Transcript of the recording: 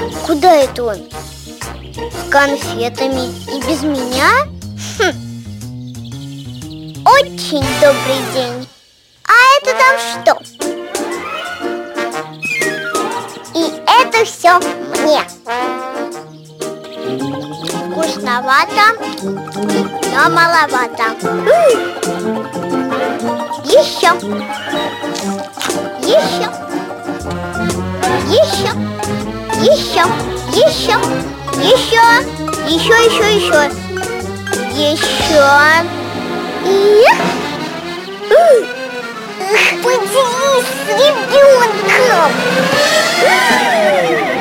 Куда это он? С конфетами и без меня? Очень добрый день. А это там что? И это все мне. Вкусновато, но маловато. Еще. Еще. Еще. Еще. Еще. Еще. Еще. Еще. И... Поделись с ребенком.